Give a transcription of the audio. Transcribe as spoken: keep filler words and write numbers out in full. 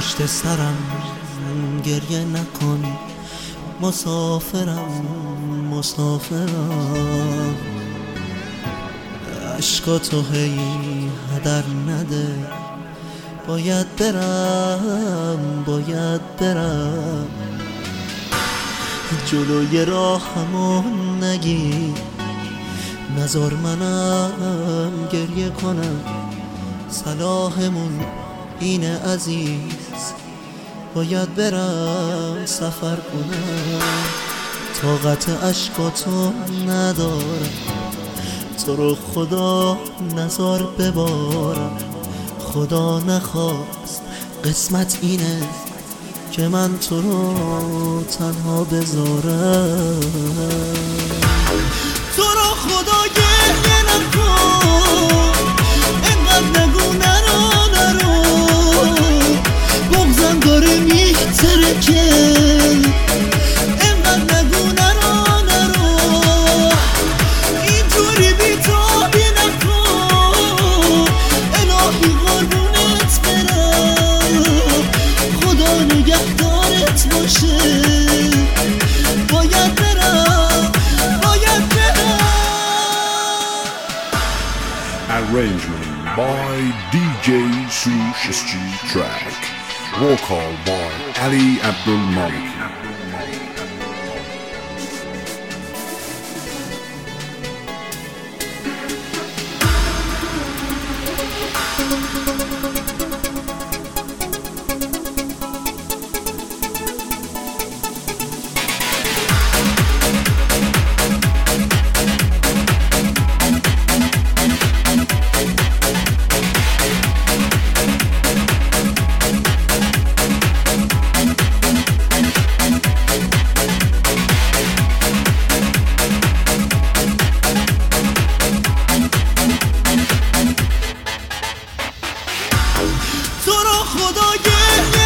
پشت سرم گریه نکن، مسافرم مسافرم. عشقاتو هی هدر نده، باید برم باید برم. جلوی راهمو نگی، نذار منم گریه کنم. صلاحمون اینه عزیز، باید برم سفر کنم. طاقت عشقاتو ندارم، تو رو خدا نذار ببارم. خدا نخواست قسمت اینه که من تو رو تنها بذارم. تو رو خدا گریه نکن، اینقدر نگو نرو نرو. بغضم داره میترکه، اینقدر نگو نرو نرو. اینجوری بی‌تابی نکن، الهی قربونت برم. خدا نگهدارت باشه، باید برم باید برم. Arrangement by D J Sush Track. Vocal by Ali Abdul Malik. تو رو خدا گریه